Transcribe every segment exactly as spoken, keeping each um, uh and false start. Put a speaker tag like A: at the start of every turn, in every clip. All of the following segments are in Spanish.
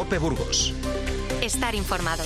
A: COPE Burgos.
B: Estar informado.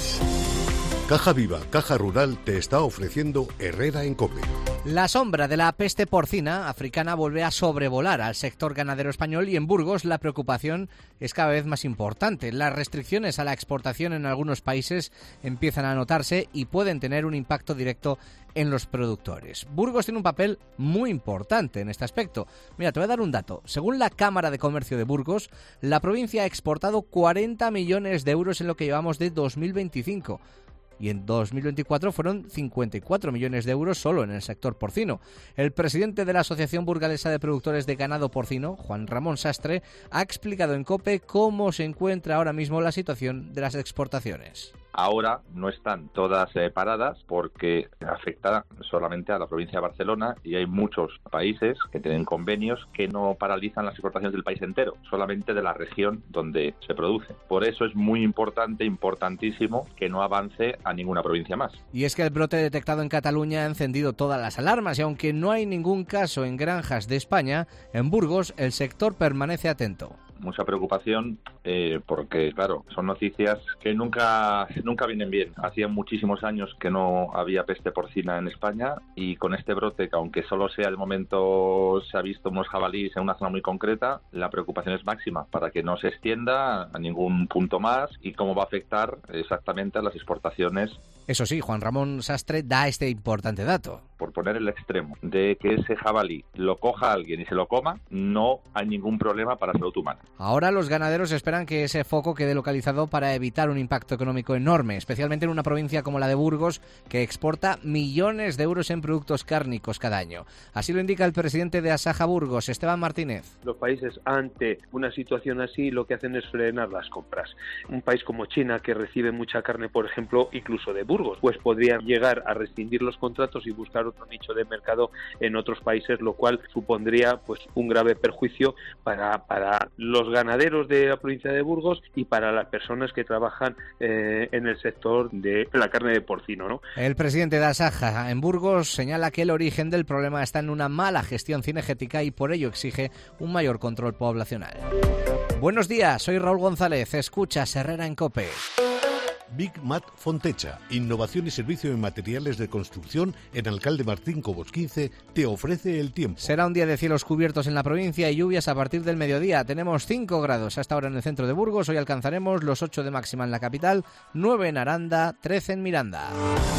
C: Caja Viva, Caja Rural te está ofreciendo Herrera en COPE.
D: La sombra de la peste porcina africana vuelve a sobrevolar al sector ganadero español y en Burgos la preocupación es cada vez más importante. Las restricciones a la exportación en algunos países empiezan a notarse y pueden tener un impacto directo en los productores. Burgos tiene un papel muy importante en este aspecto. Mira, te voy a dar un dato. Según la Cámara de Comercio de Burgos, la provincia ha exportado cuarenta millones de euros en lo que llevamos de dos mil veinticinco. Y en dos mil veinticuatro fueron cincuenta y cuatro millones de euros solo en el sector porcino. El presidente de la Asociación Burgalesa de Productores de Ganado Porcino, Juan Ramón Sastre, ha explicado en COPE cómo se encuentra ahora mismo la situación de las exportaciones.
E: Ahora no están todas eh, paradas porque afecta solamente a la provincia de Barcelona y hay muchos países que tienen convenios que no paralizan las exportaciones del país entero, solamente de la región donde se produce. Por eso es muy importante, importantísimo, que no avance a ninguna provincia más.
D: Y es que el brote detectado en Cataluña ha encendido todas las alarmas y aunque no hay ningún caso en granjas de España, en Burgos el sector permanece atento.
E: Mucha preocupación eh, porque, claro, son noticias que nunca, nunca vienen bien. Hacía muchísimos años que no había peste porcina en España y con este brote, que aunque solo sea de momento se ha visto unos jabalíes en una zona muy concreta, la preocupación es máxima para que no se extienda a ningún punto más y cómo va a afectar exactamente a las exportaciones.
D: Eso sí, Juan Ramón Sastre da este importante dato.
E: Por poner el extremo de que ese jabalí lo coja alguien y se lo coma, no hay ningún problema para la salud humana.
D: Ahora los ganaderos esperan que ese foco quede localizado para evitar un impacto económico enorme, especialmente en una provincia como la de Burgos, que exporta millones de euros en productos cárnicos cada año. Así lo indica el presidente de Asaja Burgos, Esteban Martínez.
F: Los países ante una situación así lo que hacen es frenar las compras. Un país como China, que recibe mucha carne, por ejemplo, incluso de Burgos, pues podría llegar a rescindir los contratos y buscar otro nicho de mercado en otros países, lo cual supondría pues un grave perjuicio para, para los ganaderos de la provincia de Burgos y para las personas que trabajan eh, en el sector de la carne de porcino, ¿no?
D: El presidente de Asaja en Burgos señala que el origen del problema está en una mala gestión cinegética y por ello exige un mayor control poblacional. Buenos días, soy Raúl González, escuchas Herrera en COPE.
C: Big Mat Fontecha, innovación y servicio en materiales de construcción en Alcalde Martín Cobos quince, te ofrece el tiempo.
D: Será un día de cielos cubiertos en la provincia y lluvias a partir del mediodía. Tenemos cinco grados hasta ahora en el centro de Burgos, hoy alcanzaremos los ocho de máxima en la capital, nueve en Aranda, trece en Miranda.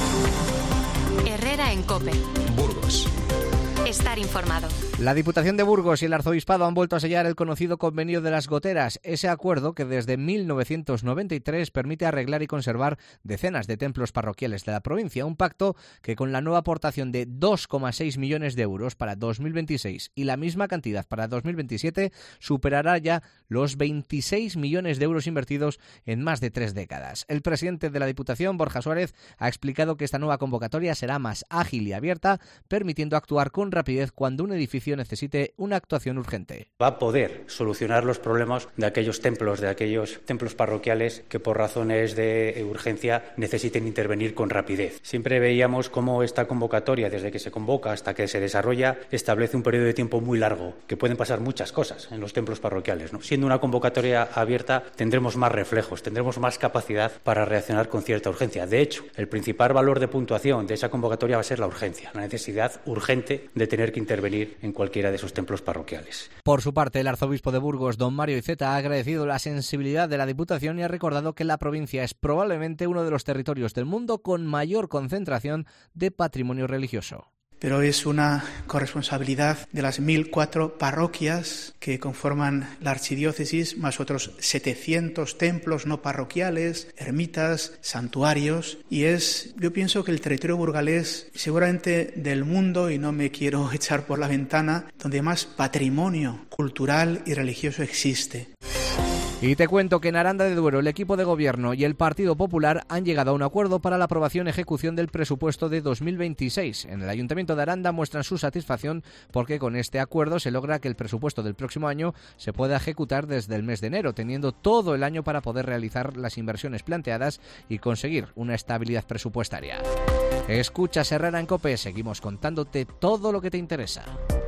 B: Herrera en COPE.
A: Burgos.
B: Estar informado.
D: La Diputación de Burgos y el Arzobispado han vuelto a sellar el conocido Convenio de las Goteras, ese acuerdo que desde mil novecientos noventa y tres permite arreglar y conservar decenas de templos parroquiales de la provincia. Un pacto que con la nueva aportación de dos coma seis millones de euros para dos mil veintiséis y la misma cantidad para dos mil veintisiete superará ya los veintiséis millones de euros invertidos en más de tres décadas. El presidente de la Diputación, Borja Suárez, ha explicado que esta nueva convocatoria será más ágil y abierta, permitiendo actuar con rapidez cuando un edificio necesite una actuación urgente.
G: Va a poder solucionar los problemas de aquellos templos, de aquellos templos parroquiales que por razones de urgencia necesiten intervenir con rapidez. Siempre veíamos cómo esta convocatoria, desde que se convoca hasta que se desarrolla, establece un periodo de tiempo muy largo, que pueden pasar muchas cosas en los templos parroquiales, ¿no? Siendo una convocatoria abierta, tendremos más reflejos, tendremos más capacidad para reaccionar con cierta urgencia. De hecho, el principal valor de puntuación de esa convocatoria va a ser la urgencia, la necesidad urgente de tener que intervenir en cualquiera de esos templos parroquiales.
D: Por su parte, el arzobispo de Burgos, don Mario Iceta, ha agradecido la sensibilidad de la Diputación y ha recordado que la provincia es probablemente uno de los territorios del mundo con mayor concentración de patrimonio religioso.
H: Pero es una corresponsabilidad de las mil cuatro parroquias que conforman la archidiócesis, más otros setecientos templos no parroquiales, ermitas, santuarios, y es, yo pienso que el territorio burgalés, seguramente del mundo, y no me quiero echar por la ventana, donde más patrimonio cultural y religioso existe.
D: Y te cuento que en Aranda de Duero el equipo de gobierno y el Partido Popular han llegado a un acuerdo para la aprobación y ejecución del presupuesto de dos mil veintiséis. En el Ayuntamiento de Aranda muestran su satisfacción porque con este acuerdo se logra que el presupuesto del próximo año se pueda ejecutar desde el mes de enero, teniendo todo el año para poder realizar las inversiones planteadas y conseguir una estabilidad presupuestaria. Escuchas Herrera en COPE, seguimos contándote todo lo que te interesa.